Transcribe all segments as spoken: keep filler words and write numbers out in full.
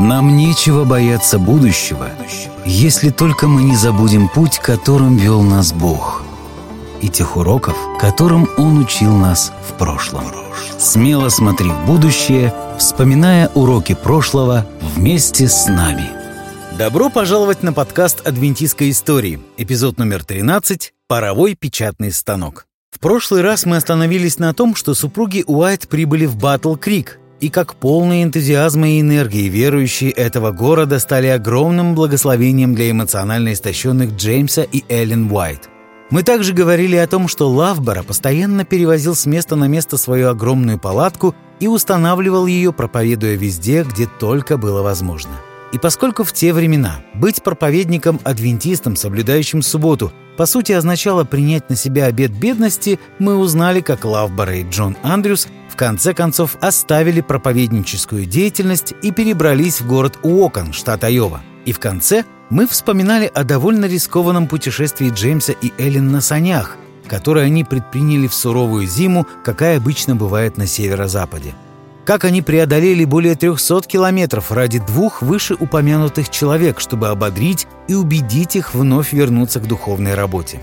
Нам нечего бояться будущего, если только мы не забудем путь, которым вел нас Бог, и тех уроков, которым Он учил нас в прошлом. Смело смотри в будущее, вспоминая уроки прошлого вместе с нами. Добро пожаловать на подкаст «Адвентистской истории», эпизод номер тринадцать «Паровой печатный станок». В прошлый раз мы остановились на том, что супруги Уайт прибыли в Батл-Крик, и как полные энтузиазма и энергии верующие этого города стали огромным благословением для эмоционально истощенных Джеймса и Эллен Уайт. Мы также говорили о том, что Лавборо постоянно перевозил с места на место свою огромную палатку и устанавливал ее, проповедуя везде, где только было возможно. И поскольку в те времена быть проповедником-адвентистом, соблюдающим субботу, по сути означало принять на себя обет бедности, мы узнали, как Лавборо и Джон Андрюс в конце концов оставили проповедническую деятельность и перебрались в город Уокон, штат Айова. И в конце мы вспоминали о довольно рискованном путешествии Джеймса и Эллен на санях, которое они предприняли в суровую зиму, какая обычно бывает на северо-западе. Как они преодолели более трехсот километров ради двух вышеупомянутых человек, чтобы ободрить и убедить их вновь вернуться к духовной работе.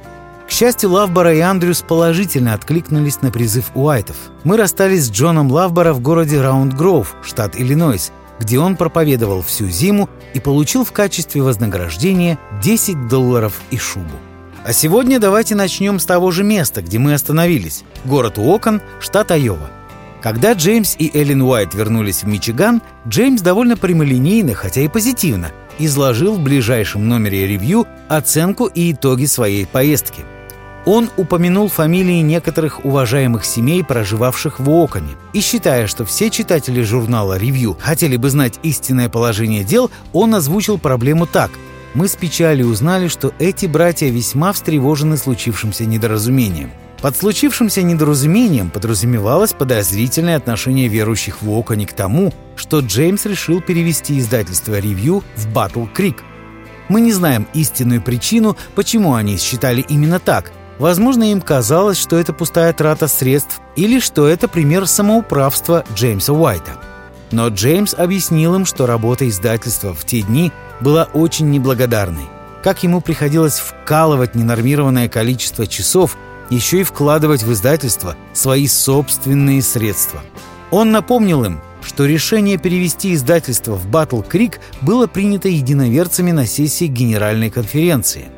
К счастью, Лавборо и Андрюс положительно откликнулись на призыв Уайтов. Мы расстались с Джоном Лавборо в городе Раунд-Гроув, штат Иллинойс, где он проповедовал всю зиму и получил в качестве вознаграждения десять долларов и шубу. А сегодня давайте начнем с того же места, где мы остановились – город Уокон, штат Айова. Когда Джеймс и Эллен Уайт вернулись в Мичиган, Джеймс довольно прямолинейно, хотя и позитивно, изложил в ближайшем номере ревью оценку и итоги своей поездки. Он упомянул фамилии некоторых уважаемых семей, проживавших в Уоконе, и считая, что все читатели журнала «Ревью» хотели бы знать истинное положение дел, он озвучил проблему так: «Мы с печалью узнали, что эти братья весьма встревожены случившимся недоразумением». Под случившимся недоразумением подразумевалось подозрительное отношение верующих в Уоконе к тому, что Джеймс решил перевести издательство «Ревью» в Батл-Крик. Мы не знаем истинную причину, почему они считали именно так. Возможно, им казалось, что это пустая трата средств или что это пример самоуправства Джеймса Уайта. Но Джеймс объяснил им, что работа издательства в те дни была очень неблагодарной. Как ему приходилось вкалывать ненормированное количество часов, еще и вкладывать в издательство свои собственные средства. Он напомнил им, что решение перевести издательство в Батл-Крик было принято единоверцами на сессии Генеральной конференции.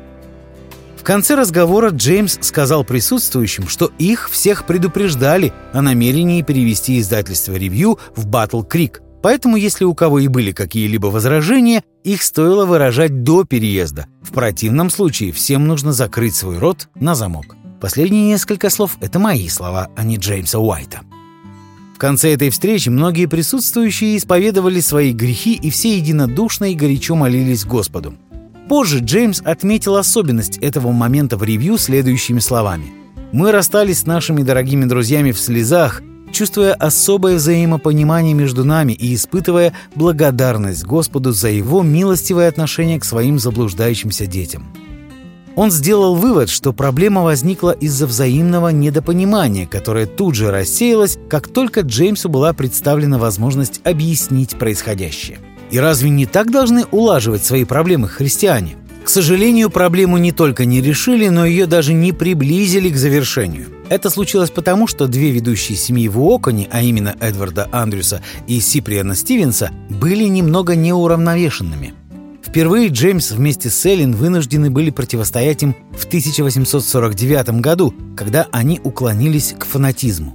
В конце разговора Джеймс сказал присутствующим, что их всех предупреждали о намерении перевести издательство «Ревью» в Батл-Крик. Поэтому, если у кого и были какие-либо возражения, их стоило выражать до переезда. В противном случае всем нужно закрыть свой рот на замок. Последние несколько слов — это мои слова, а не Джеймса Уайта. В конце этой встречи многие присутствующие исповедовали свои грехи, и все единодушно и горячо молились Господу. Позже Джеймс отметил особенность этого момента в ревью следующими словами: «Мы расстались с нашими дорогими друзьями в слезах, чувствуя особое взаимопонимание между нами и испытывая благодарность Господу за Его милостивое отношение к своим заблуждающимся детям». Он сделал вывод, что проблема возникла из-за взаимного недопонимания, которое тут же рассеялось, как только Джеймсу была представлена возможность объяснить происходящее. И разве не так должны улаживать свои проблемы христиане? К сожалению, проблему не только не решили, но ее даже не приблизили к завершению. Это случилось потому, что две ведущие семьи в Уоконе, а именно Эдварда Андрюса и Сиприана Стивенса, были немного неуравновешенными. Впервые Джеймс вместе с Эллен вынуждены были противостоять им в тысяча восемьсот сорок девятом году, когда они уклонились к фанатизму.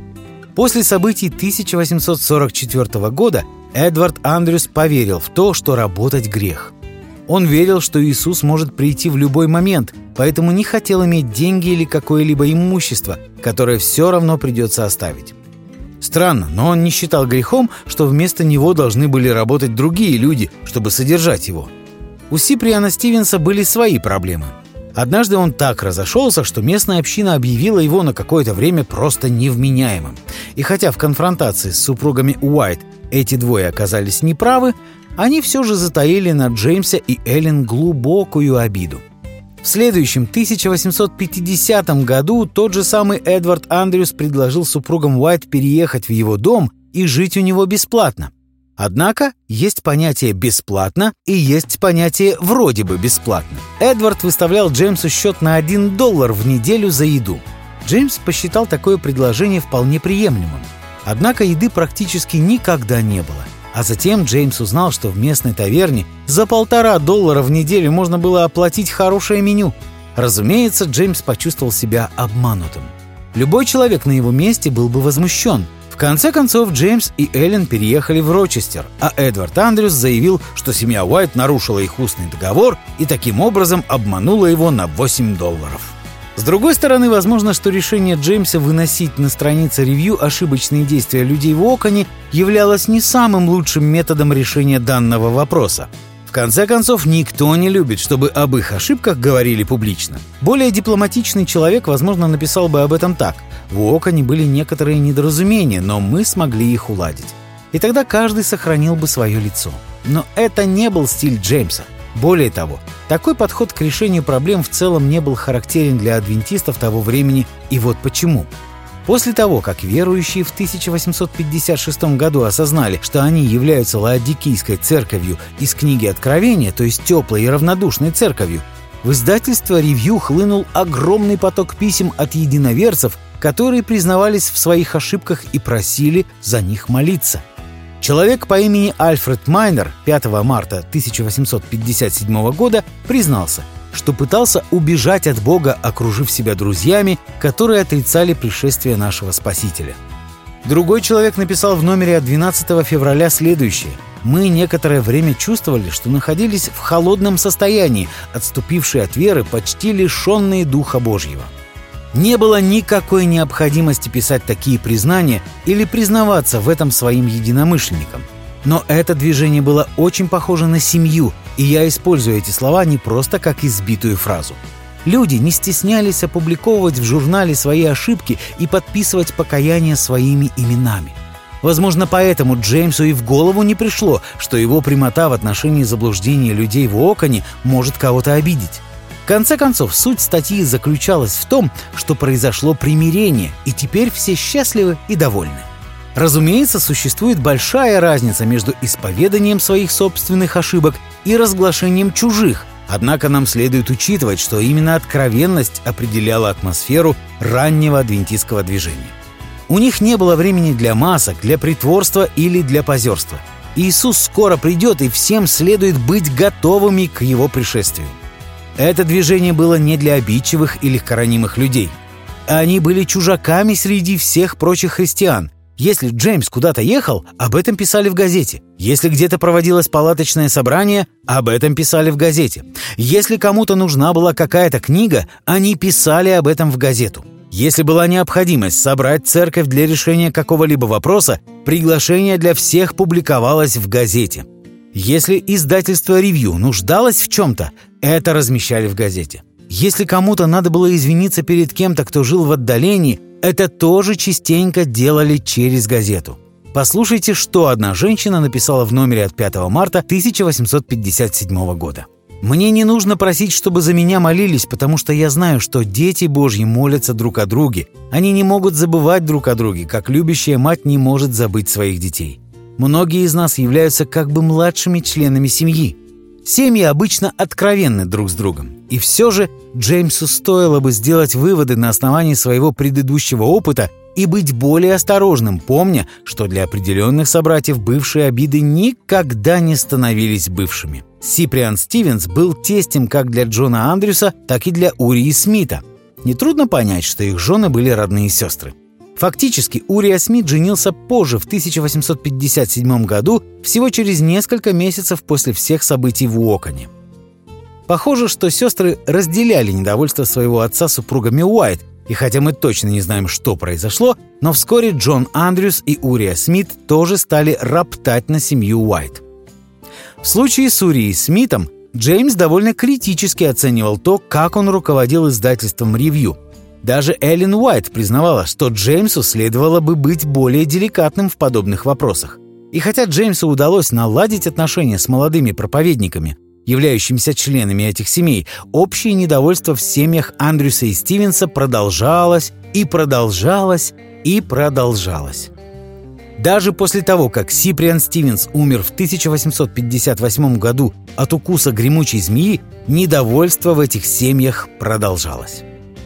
После событий тысяча восемьсот сорок четвёртого года Эдвард Андрюс поверил в то, что работать грех. Он верил, что Иисус может прийти в любой момент, поэтому не хотел иметь деньги или какое-либо имущество, которое все равно придется оставить. Странно, но он не считал грехом, что вместо него должны были работать другие люди, чтобы содержать его. У Сиприана Стивенса были свои проблемы. Однажды он так разошелся, что местная община объявила его на какое-то время просто невменяемым. И хотя в конфронтации с супругами Уайт эти двое оказались неправы, они все же затаили на Джеймса и Эллен глубокую обиду. В следующем тысяча восемьсот пятидесятом году тот же самый Эдвард Андрюс предложил супругам Уайт переехать в его дом и жить у него бесплатно. Однако есть понятие «бесплатно» и есть понятие «вроде бы бесплатно». Эдвард выставлял Джеймсу счет на один доллар в неделю за еду. Джеймс посчитал такое предложение вполне приемлемым. Однако еды практически никогда не было. А затем Джеймс узнал, что в местной таверне за полтора доллара в неделю можно было оплатить хорошее меню. Разумеется, Джеймс почувствовал себя обманутым. Любой человек на его месте был бы возмущен. В конце концов, Джеймс и Эллен переехали в Рочестер, а Эдвард Андрюс заявил, что семья Уайт нарушила их устный договор и таким образом обманула его на восемь долларов. С другой стороны, возможно, что решение Джеймса выносить на странице ревью ошибочные действия людей в Уоконе являлось не самым лучшим методом решения данного вопроса. В конце концов, никто не любит, чтобы об их ошибках говорили публично. Более дипломатичный человек, возможно, написал бы об этом так: в Уоконе были некоторые недоразумения, но мы смогли их уладить. И тогда каждый сохранил бы свое лицо. Но это не был стиль Джеймса. Более того, такой подход к решению проблем в целом не был характерен для адвентистов того времени, и вот почему. После того, как верующие в тысяча восемьсот пятьдесят шестом году осознали, что они являются лаодикийской церковью из книги Откровения, то есть теплой и равнодушной церковью, в издательство «Ревью» хлынул огромный поток писем от единоверцев, которые признавались в своих ошибках и просили за них молиться. Человек по имени Альфред Майнер пятого марта тысяча восемьсот пятьдесят седьмого года признался, что пытался убежать от Бога, окружив себя друзьями, которые отрицали пришествие нашего Спасителя. Другой человек написал в номере от двенадцатого февраля следующее: «Мы некоторое время чувствовали, что находились в холодном состоянии, отступившие от веры, почти лишенные Духа Божьего». Не было никакой необходимости писать такие признания или признаваться в этом своим единомышленникам. Но это движение было очень похоже на семью, и я использую эти слова не просто как избитую фразу. Люди не стеснялись опубликовывать в журнале свои ошибки и подписывать покаяние своими именами. Возможно, поэтому Джеймсу и в голову не пришло, что его прямота в отношении заблуждения людей в Уоконе может кого-то обидеть. В конце концов, суть статьи заключалась в том, что произошло примирение, и теперь все счастливы и довольны. Разумеется, существует большая разница между исповеданием своих собственных ошибок и разглашением чужих, однако нам следует учитывать, что именно откровенность определяла атмосферу раннего адвентистского движения. У них не было времени для масок, для притворства или для позерства. Иисус скоро придет, и всем следует быть готовыми к Его пришествию. Это движение было не для обидчивых и легкоранимых людей. Они были чужаками среди всех прочих христиан. Если Джеймс куда-то ехал, об этом писали в газете. Если где-то проводилось палаточное собрание, об этом писали в газете. Если кому-то нужна была какая-то книга, они писали об этом в газету. Если была необходимость собрать церковь для решения какого-либо вопроса, приглашение для всех публиковалось в газете. Если издательство «Ревью» нуждалось в чем-то, это размещали в газете. Если кому-то надо было извиниться перед кем-то, кто жил в отдалении, это тоже частенько делали через газету. Послушайте, что одна женщина написала в номере от пятого марта тысяча восемьсот пятьдесят седьмого года. «Мне не нужно просить, чтобы за меня молились, потому что я знаю, что дети Божьи молятся друг о друге. Они не могут забывать друг о друге, как любящая мать не может забыть своих детей. Многие из нас являются как бы младшими членами семьи. Семьи обычно откровенны друг с другом. И все же Джеймсу стоило бы сделать выводы на основании своего предыдущего опыта и быть более осторожным, помня, что для определенных собратьев бывшие обиды никогда не становились бывшими. Сиприан Стивенс был тестем как для Джона Андрюса, так и для Урии Смита. Нетрудно понять, что их жены были родные сестры. Фактически, Урия Смит женился позже, в тысяча восемьсот пятьдесят седьмом году, всего через несколько месяцев после всех событий в Уоконе. Похоже, что сестры разделяли недовольство своего отца супругами Уайт, и хотя мы точно не знаем, что произошло, но вскоре Джон Андрюс и Урия Смит тоже стали роптать на семью Уайт. В случае с Урией Смитом Джеймс довольно критически оценивал то, как он руководил издательством «Ревью». Даже Эллен Уайт признавала, что Джеймсу следовало бы быть более деликатным в подобных вопросах. И хотя Джеймсу удалось наладить отношения с молодыми проповедниками, являющимися членами этих семей, общее недовольство в семьях Андрюса и Стивенса продолжалось и продолжалось и продолжалось. Даже после того, как Сиприан Стивенс умер в тысяча восемьсот пятьдесят восьмом году от укуса гремучей змеи, недовольство в этих семьях продолжалось.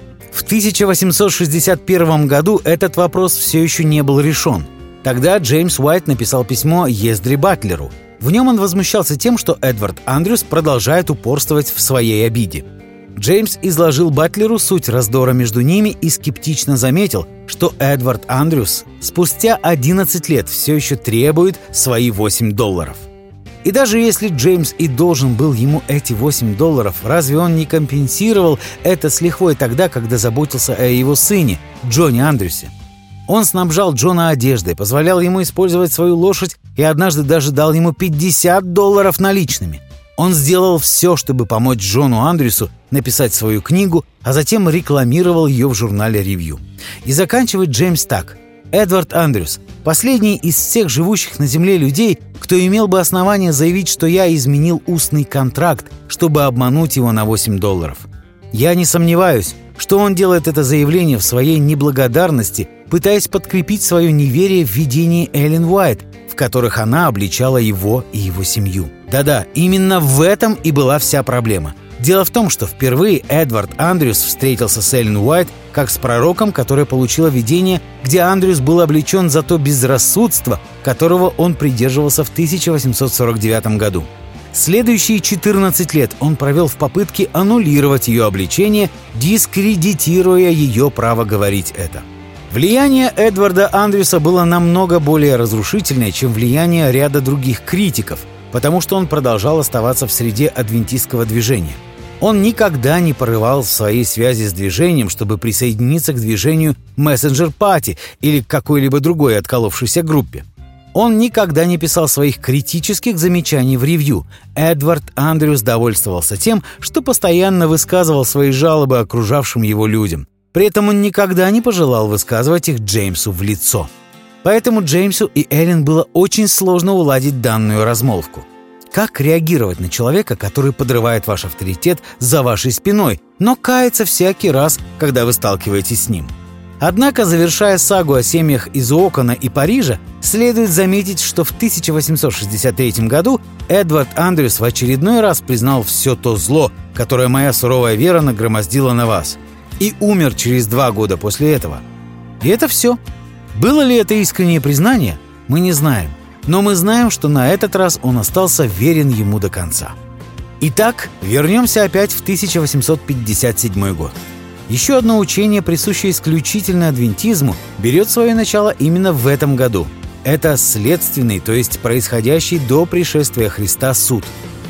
В тысяча восемьсот шестьдесят первом году этот вопрос все еще не был решен. Тогда Джеймс Уайт написал письмо Ездри Батлеру. В нем он возмущался тем, что Эдвард Андрюс продолжает упорствовать в своей обиде. Джеймс изложил Батлеру суть раздора между ними и скептично заметил, что Эдвард Андрюс спустя одиннадцать лет все еще требует свои восемь долларов. И даже если Джеймс и должен был ему эти восемь долларов, разве он не компенсировал это с лихвой тогда, когда заботился о его сыне, Джонни Андрюсе? Он снабжал Джона одеждой, позволял ему использовать свою лошадь и однажды даже дал ему пятьдесят долларов наличными. Он сделал все, чтобы помочь Джону Андрюсу написать свою книгу, а затем рекламировал ее в журнале «Ревью». И заканчивает Джеймс так. «Эдвард Андрюс – последний из всех живущих на земле людей, кто имел бы основание заявить, что я изменил устный контракт, чтобы обмануть его на восемь долларов. Я не сомневаюсь, что он делает это заявление в своей неблагодарности, пытаясь подкрепить свое неверие в видении Эллен Уайт, в которых она обличала его и его семью. Да-да, именно в этом и была вся проблема. Дело в том, что впервые Эдвард Андрюс встретился с Эллен Уайт как с пророком, которое получило видение, где Андрюс был облечен за то безрассудство, которого он придерживался в тысяча восемьсот сорок девятом году. Следующие четырнадцать лет он провел в попытке аннулировать ее обличение, дискредитируя ее право говорить это. Влияние Эдварда Андрюса было намного более разрушительное, чем влияние ряда других критиков, потому что он продолжал оставаться в среде адвентистского движения. Он никогда не порывал своей связи с движением, чтобы присоединиться к движению Messenger Party или к какой-либо другой отколовшейся группе. Он никогда не писал своих критических замечаний в ревью. Эдвард Андрюс довольствовался тем, что постоянно высказывал свои жалобы окружавшим его людям. При этом он никогда не пожелал высказывать их Джеймсу в лицо. Поэтому Джеймсу и Эллен было очень сложно уладить данную размолвку. Как реагировать на человека, который подрывает ваш авторитет за вашей спиной, но кается всякий раз, когда вы сталкиваетесь с ним? Однако, завершая сагу о семьях из Уокона и Парижа, следует заметить, что в тысяча восемьсот шестьдесят третьем году Эдвард Андрюс в очередной раз признал все то зло, которое моя суровая вера нагромоздила на вас, и умер через два года после этого. И это все. Было ли это искреннее признание, мы не знаем, но мы знаем, что на этот раз он остался верен ему до конца. Итак, вернемся опять в тысяча восемьсот пятьдесят седьмой год. Еще одно учение, присущее исключительно адвентизму, берет свое начало именно в этом году. Это следственный, то есть происходящий до пришествия Христа суд.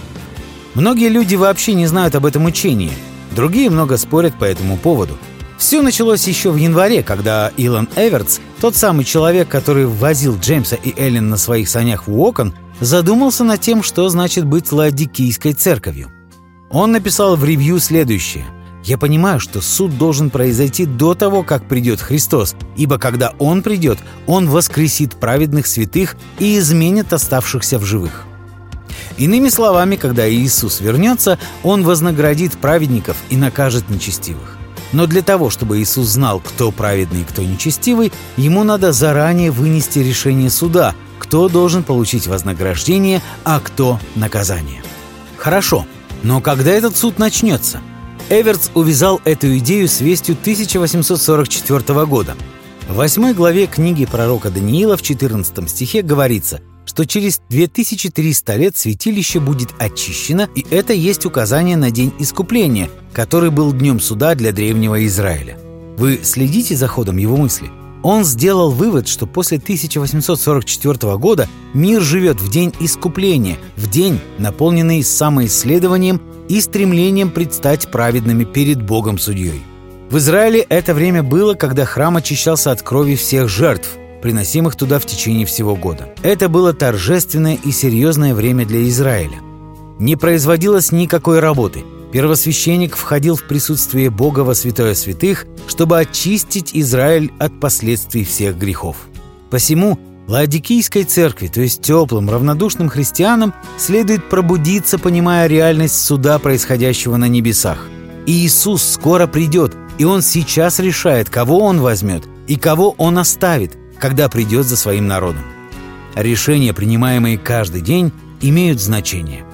Многие люди вообще не знают об этом учении, другие много спорят по этому поводу. Все началось еще в январе, когда Илон Эвертс, тот самый человек, который возил Джеймса и Эллен на своих санях в Уокон, задумался над тем, что значит быть Лаодикийской церковью. Он написал в ревью следующее. «Я понимаю, что суд должен произойти до того, как придет Христос, ибо когда Он придет, Он воскресит праведных святых и изменит оставшихся в живых». Иными словами, когда Иисус вернется, Он вознаградит праведников и накажет нечестивых. Но для того, чтобы Иисус знал, кто праведный и кто нечестивый, Ему надо заранее вынести решение суда, кто должен получить вознаграждение, а кто наказание. Хорошо, но когда этот суд начнется? Эвертс увязал эту идею с вестью тысяча восемьсот сорок четвёртого года. В восьмой главе книги пророка Даниила в четырнадцатом стихе говорится, что через две тысячи триста лет святилище будет очищено, и это есть указание на день искупления, который был днем суда для древнего Израиля. Вы следите за ходом его мысли? Он сделал вывод, что после тысяча восемьсот сорок четвёртого года мир живет в день искупления, в день, наполненный самоисследованием и стремлением предстать праведными перед Богом-судьей. В Израиле это время было, когда храм очищался от крови всех жертв, приносимых туда в течение всего года. Это было торжественное и серьезное время для Израиля. Не производилось никакой работы. Первосвященник входил в присутствие Бога во святое святых, чтобы очистить Израиль от последствий всех грехов. Посему Лаодикийской церкви, то есть теплым, равнодушным христианам, следует пробудиться, понимая реальность суда, происходящего на небесах. И Иисус скоро придет, и Он сейчас решает, кого Он возьмет и кого Он оставит, когда придет за своим народом. Решения, принимаемые каждый день, имеют значение.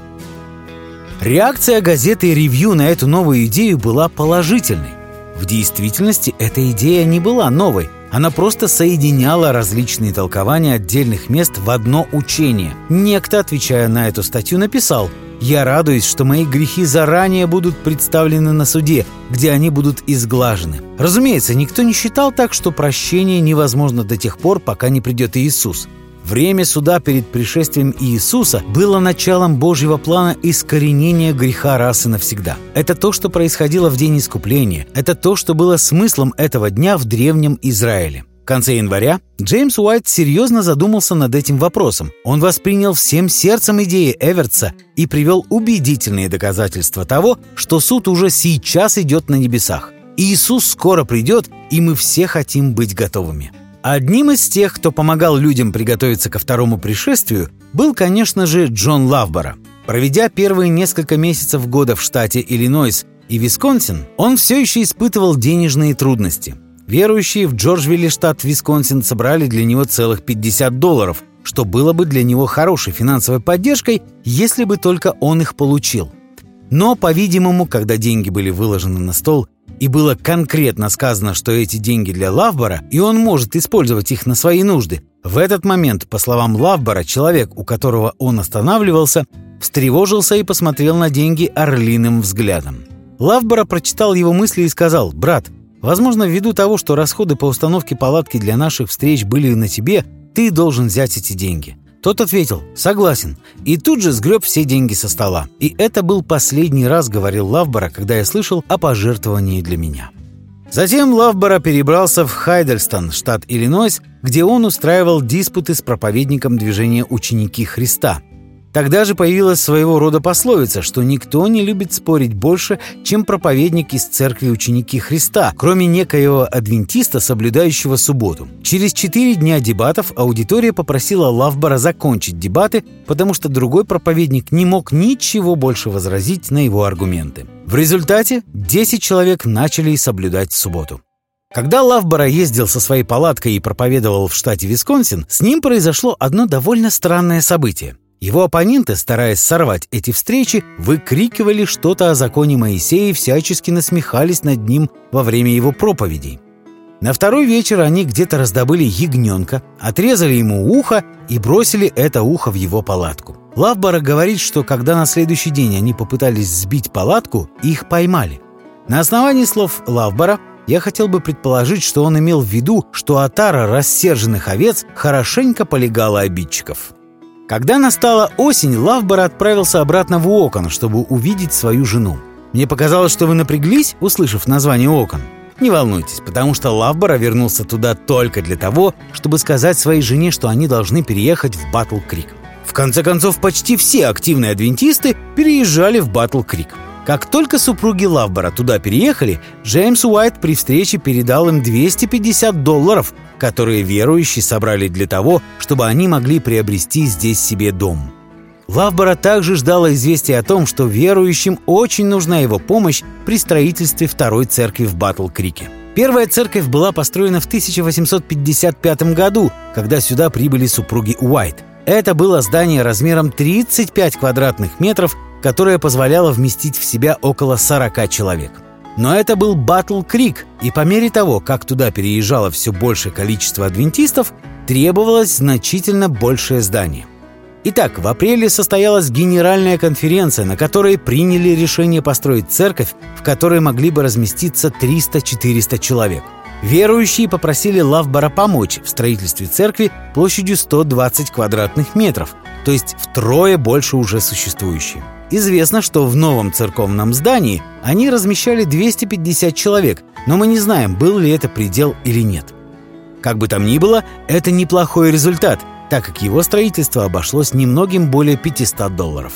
Реакция газеты «Ревью» на эту новую идею была положительной. В действительности эта идея не была новой. Она просто соединяла различные толкования отдельных мест в одно учение. Некто, отвечая на эту статью, написал: «Я радуюсь, что мои грехи заранее будут представлены на суде, где они будут изглажены». Разумеется, никто не считал так, что прощение невозможно до тех пор, пока не придет Иисус. Время суда перед пришествием Иисуса было началом Божьего плана искоренения греха раз и навсегда. Это то, что происходило в день искупления. Это то, что было смыслом этого дня в древнем Израиле. В конце января Джеймс Уайт серьезно задумался над этим вопросом. Он воспринял всем сердцем идеи Эвертса и привел убедительные доказательства того, что суд уже сейчас идет на небесах. Иисус скоро придет, и мы все хотим быть готовыми. Одним из тех, кто помогал людям приготовиться ко второму пришествию, был, конечно же, Джон Лавборо. Проведя первые несколько месяцев года в штате Иллинойс и Висконсин, он все еще испытывал денежные трудности. Верующие в Джорджвилле, штат Висконсин, собрали для него целых пятьдесят долларов, что было бы для него хорошей финансовой поддержкой, если бы только он их получил. Но, по-видимому, когда деньги были выложены на стол, и было конкретно сказано, что эти деньги для Лавборо, и он может использовать их на свои нужды, в этот момент, по словам Лавборо, человек, у которого он останавливался, встревожился и посмотрел на деньги орлиным взглядом. Лавборо прочитал его мысли и сказал: «Брат, возможно, ввиду того, что расходы по установке палатки для наших встреч были на тебе, ты должен взять эти деньги». Тот ответил: «Согласен», и тут же сгреб все деньги со стола. И это был последний раз, говорил Лавборо, когда я слышал о пожертвовании для меня. Затем Лавборо перебрался в Хайдельстон, штат Иллинойс, где он устраивал диспуты с проповедником движения «Ученики Христа». Тогда же появилась своего рода пословица, что никто не любит спорить больше, чем проповедник из церкви «Ученики Христа», кроме некоего адвентиста, соблюдающего субботу. Через четыре дня дебатов аудитория попросила Лавборо закончить дебаты, потому что другой проповедник не мог ничего больше возразить на его аргументы. В результате десять человек начали соблюдать субботу. Когда Лавборо ездил со своей палаткой и проповедовал в штате Висконсин, с ним произошло одно довольно странное событие. Его оппоненты, стараясь сорвать эти встречи, выкрикивали что-то о законе Моисея и всячески насмехались над ним во время его проповедей. На второй вечер они где-то раздобыли ягненка, отрезали ему ухо и бросили это ухо в его палатку. Лавборо говорит, что когда на следующий день они попытались сбить палатку, их поймали. На основании слов Лавборо я хотел бы предположить, что он имел в виду, что отара рассерженных овец хорошенько полегала обидчиков. Когда настала осень, Лавборо отправился обратно в Уокон, чтобы увидеть свою жену. Мне показалось, что вы напряглись, услышав название Уокон. Не волнуйтесь, потому что Лавборо вернулся туда только для того, чтобы сказать своей жене, что они должны переехать в Батл-Крик. В конце концов, почти все активные адвентисты переезжали в Батл-Крик. Как только супруги Лавборо туда переехали, Джеймс Уайт при встрече передал им двести пятьдесят долларов, которые верующие собрали для того, чтобы они могли приобрести здесь себе дом. Лавборо также ждало известия о том, что верующим очень нужна его помощь при строительстве второй церкви в Батл-Крике. Первая церковь была построена в тысяча восемьсот пятьдесят пятом году, когда сюда прибыли супруги Уайт. Это было здание размером тридцать пять квадратных метров, которое позволяло вместить в себя около сорока человек. Но это был Батл-Крик, и по мере того, как туда переезжало все большее количество адвентистов, требовалось значительно большее здание. Итак, в апреле состоялась генеральная конференция, на которой приняли решение построить церковь, в которой могли бы разместиться триста-четыреста человек. Верующие попросили Лавборо помочь в строительстве церкви площадью сто двадцать квадратных метров, то есть втрое больше уже существующей. Известно, что в новом церковном здании они размещали двести пятьдесят человек, но мы не знаем, был ли это предел или нет. Как бы там ни было, это неплохой результат, так как его строительство обошлось немногим более пятьсот долларов.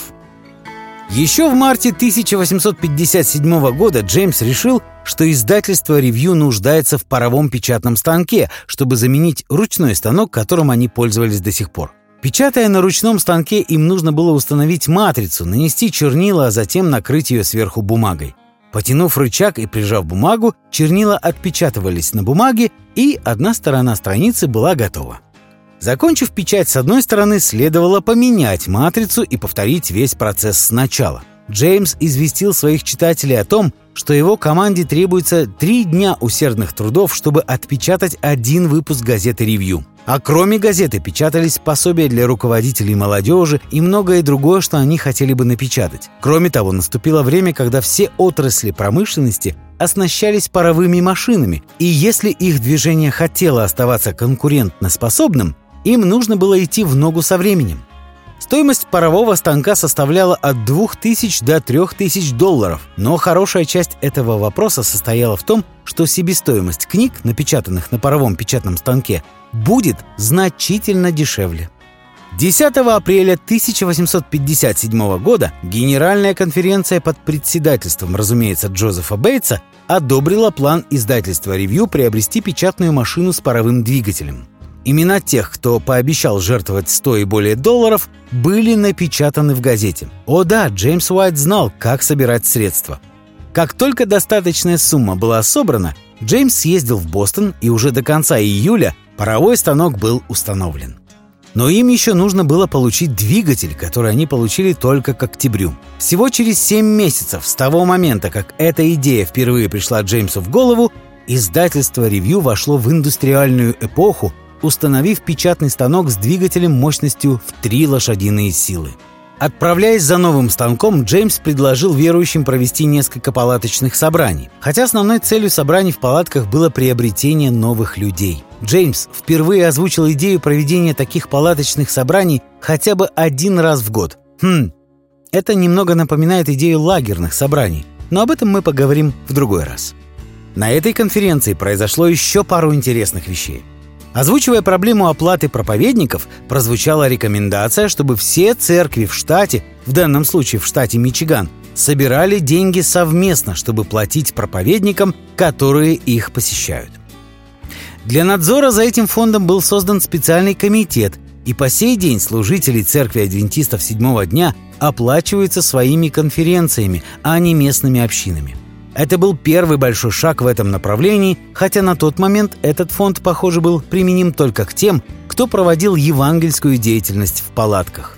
Еще в марте тысяча восемьсот пятьдесят седьмого года Джеймс решил, что издательство «Ревью» нуждается в паровом печатном станке, чтобы заменить ручной станок, которым они пользовались до сих пор. Печатая на ручном станке, им нужно было установить матрицу, нанести чернила, а затем накрыть ее сверху бумагой. Потянув рычаг и прижав бумагу, чернила отпечатывались на бумаге, и одна сторона страницы была готова. Закончив печать с одной стороны, следовало поменять матрицу и повторить весь процесс сначала. Джеймс известил своих читателей о том, что его команде требуется три дня усердных трудов, чтобы отпечатать один выпуск газеты «Ревью». А кроме газеты печатались пособия для руководителей молодежи и многое другое, что они хотели бы напечатать. Кроме того, наступило время, когда все отрасли промышленности оснащались паровыми машинами, и если их движение хотело оставаться конкурентоспособным, им нужно было идти в ногу со временем. Стоимость парового станка составляла от двух тысяч до трёх тысяч долларов, но хорошая часть этого вопроса состояла в том, что себестоимость книг, напечатанных на паровом печатном станке, будет значительно дешевле. десятого апреля тысяча восемьсот пятьдесят седьмого года Генеральная конференция под председательством, разумеется, Джозефа Бейтса одобрила план издательства «Ревью» приобрести печатную машину с паровым двигателем. Имена тех, кто пообещал жертвовать сто и более долларов, были напечатаны в газете. О да, Джеймс Уайт знал, как собирать средства. Как только достаточная сумма была собрана, Джеймс съездил в Бостон, и уже до конца июля паровой станок был установлен. Но им еще нужно было получить двигатель, который они получили только к октябрю. Всего через семь месяцев с того момента, как эта идея впервые пришла Джеймсу в голову, издательство «Ревью» вошло в индустриальную эпоху, установив печатный станок с двигателем мощностью в три лошадиные силы. Отправляясь за новым станком, Джеймс предложил верующим провести несколько палаточных собраний, хотя основной целью собраний в палатках было приобретение новых людей. Джеймс впервые озвучил идею проведения таких палаточных собраний хотя бы один раз в год. Хм, это немного напоминает идею лагерных собраний, но об этом мы поговорим в другой раз. На этой конференции произошло еще пару интересных вещей. Озвучивая проблему оплаты проповедников, прозвучала рекомендация, чтобы все церкви в штате, в данном случае в штате Мичиган, собирали деньги совместно, чтобы платить проповедникам, которые их посещают. Для надзора за этим фондом был создан специальный комитет, и по сей день служители церкви адвентистов седьмого дня оплачиваются своими конференциями, а не местными общинами. Это был первый большой шаг в этом направлении, хотя на тот момент этот фонд, похоже, был применим только к тем, кто проводил евангельскую деятельность в палатках.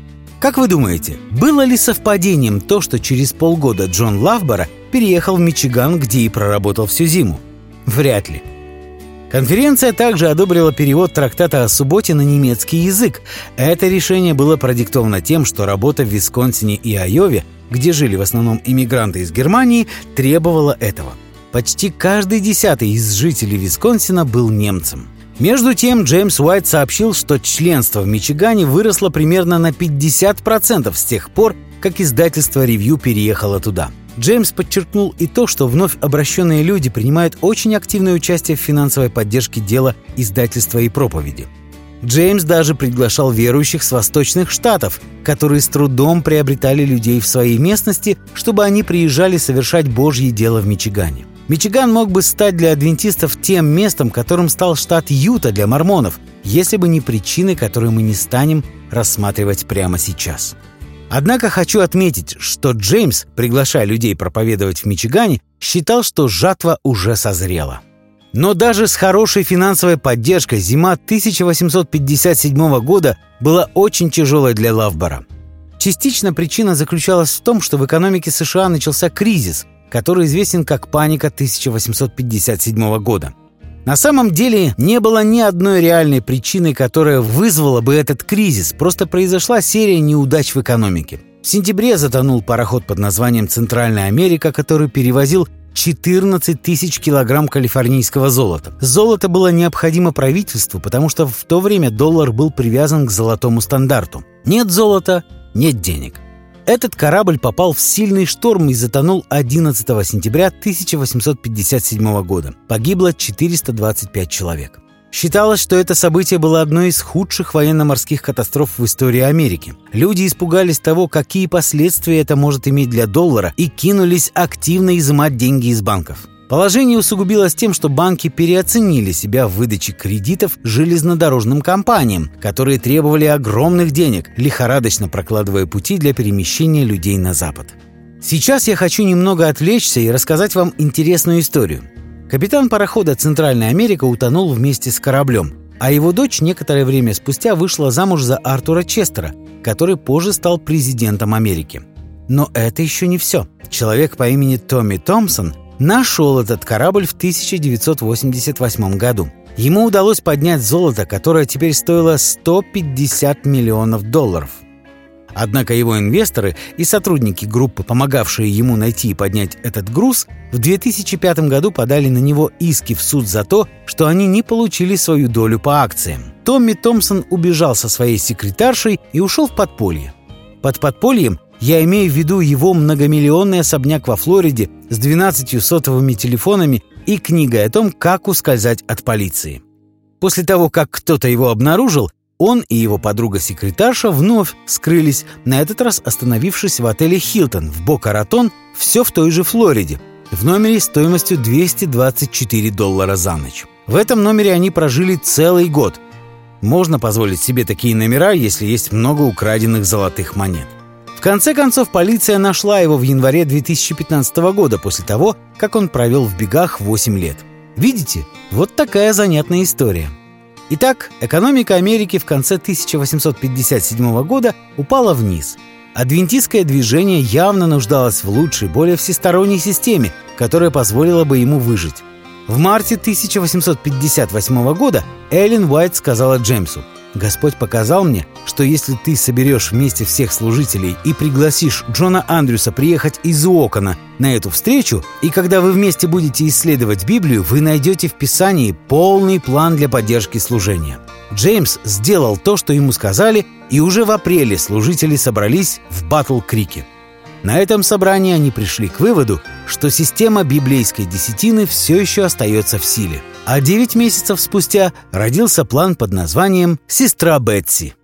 Как вы думаете, было ли совпадением то, что через полгода Джон Лавборо переехал в Мичиган, где и проработал всю зиму? Вряд ли. Конференция также одобрила перевод трактата о субботе на немецкий язык. Это решение было продиктовано тем, что работа в Висконсине и Айове, где жили в основном иммигранты из Германии, требовала этого. Почти каждый десятый из жителей Висконсина был немцем. Между тем, Джеймс Уайт сообщил, что членство в Мичигане выросло примерно на пятьдесят процентов с тех пор, как издательство «Ревью» переехало туда. Джеймс подчеркнул и то, что вновь обращенные люди принимают очень активное участие в финансовой поддержке дела издательства и проповеди. Джеймс даже приглашал верующих с восточных штатов, которые с трудом приобретали людей в своей местности, чтобы они приезжали совершать Божье дело в Мичигане. Мичиган мог бы стать для адвентистов тем местом, которым стал штат Юта для мормонов, если бы не причины, которые мы не станем рассматривать прямо сейчас. Однако хочу отметить, что Джеймс, приглашая людей проповедовать в Мичигане, считал, что жатва уже созрела. Но даже с хорошей финансовой поддержкой зима тысяча восемьсот пятьдесят седьмого года была очень тяжелой для Лавборо. Частично причина заключалась в том, что в экономике США начался кризис, который известен как паника тысяча восемьсот пятьдесят седьмого года. На самом деле не было ни одной реальной причины, которая вызвала бы этот кризис, просто произошла серия неудач в экономике. В сентябре затонул пароход под названием «Центральная Америка», который перевозил четырнадцать тысяч килограмм калифорнийского золота. Золото было необходимо правительству, потому что в то время доллар был привязан к золотому стандарту. Нет золота – нет денег. Этот корабль попал в сильный шторм и затонул одиннадцатого сентября тысяча восемьсот пятьдесят седьмого года. Погибло четыреста двадцать пять человек. Считалось, что это событие было одной из худших военно-морских катастроф в истории Америки. Люди испугались того, какие последствия это может иметь для доллара, и кинулись активно изымать деньги из банков. Положение усугубилось тем, что банки переоценили себя в выдаче кредитов железнодорожным компаниям, которые требовали огромных денег, лихорадочно прокладывая пути для перемещения людей на запад. Сейчас я хочу немного отвлечься и рассказать вам интересную историю. Капитан парохода «Центральная Америка» утонул вместе с кораблем, а его дочь некоторое время спустя вышла замуж за Артура Честера, который позже стал президентом Америки. Но это еще не все. Человек по имени Томми Томпсон нашел этот корабль в тысяча девятьсот восемьдесят восьмом году. Ему удалось поднять золото, которое теперь стоило сто пятьдесят миллионов долларов. Однако его инвесторы и сотрудники группы, помогавшие ему найти и поднять этот груз, в две тысячи пятом году подали на него иски в суд за то, что они не получили свою долю по акциям. Томми Томпсон убежал со своей секретаршей и ушел в подполье. Под подпольем я имею в виду его многомиллионный особняк во Флориде с двенадцатью сотовыми телефонами и книгой о том, как ускользать от полиции. После того, как кто-то его обнаружил, он и его подруга-секретарша вновь скрылись, на этот раз остановившись в отеле «Хилтон» в Бока-Ратон, все в той же Флориде, в номере стоимостью двести двадцать четыре доллара за ночь. В этом номере они прожили целый год. Можно позволить себе такие номера, если есть много украденных золотых монет. В конце концов, полиция нашла его в январе две тысячи пятнадцатого года, после того, как он провел в бегах восемь лет. Видите, вот такая занятная история. Итак, экономика Америки в конце тысяча восемьсот пятьдесят седьмого года упала вниз. Адвентистское движение явно нуждалось в лучшей, более всесторонней системе, которая позволила бы ему выжить. В марте тысяча восемьсот пятьдесят восьмого года Эллен Уайт сказала Джеймсу: «Господь показал мне, что если ты соберешь вместе всех служителей и пригласишь Джона Андрюса приехать из Уокона на эту встречу, и когда вы вместе будете исследовать Библию, вы найдете в Писании полный план для поддержки служения». Джеймс сделал то, что ему сказали, и уже в апреле служители собрались в Батл-Крике. На этом собрании они пришли к выводу, что система библейской десятины все еще остается в силе. А девять месяцев спустя родился план под названием «Сестра Бетси».